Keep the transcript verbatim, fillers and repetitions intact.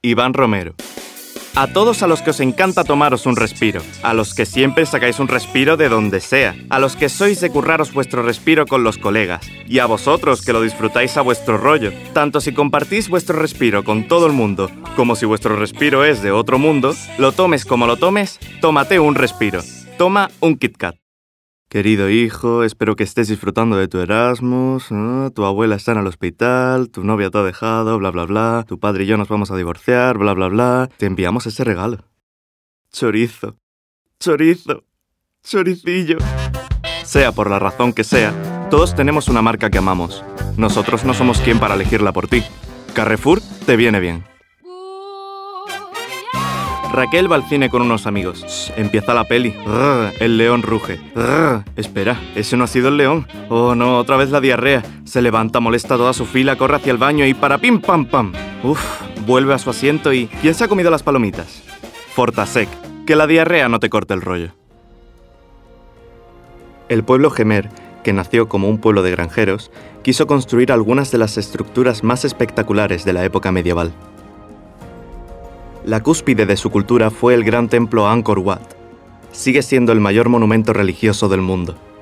Iván Romero. A todos a los que os encanta tomaros un respiro, a los que siempre sacáis un respiro de donde sea, a los que sois de curraros vuestro respiro con los colegas, y a vosotros que lo disfrutáis a vuestro rollo, tanto si compartís vuestro respiro con todo el mundo, como si vuestro respiro es de otro mundo, lo tomes como lo tomes, tómate un respiro. Toma un Kit Kat. Querido hijo, espero que estés disfrutando de tu Erasmus, ¿eh? Tu abuela está en el hospital, tu novia te ha dejado, bla bla bla, tu padre y yo nos vamos a divorciar, bla bla bla. Te enviamos ese regalo. Chorizo, chorizo, choricillo. Sea por la razón que sea, todos tenemos una marca que amamos. Nosotros no somos quien para elegirla por ti. Carrefour te viene bien. Raquel va al cine con unos amigos. Shh, empieza la peli. Rrr, el león ruge. Rrr, espera, ese no ha sido el león. Oh no, otra vez la diarrea. Se levanta, molesta toda su fila, corre hacia el baño y para pim pam pam. Uf, vuelve a su asiento y... ¿Quién se ha comido las palomitas? Fortasec, que la diarrea no te corte el rollo. El pueblo Gemer, que nació como un pueblo de granjeros, quiso construir algunas de las estructuras más espectaculares de la época medieval. La cúspide de su cultura fue el gran templo Angkor Wat. Sigue siendo el mayor monumento religioso del mundo.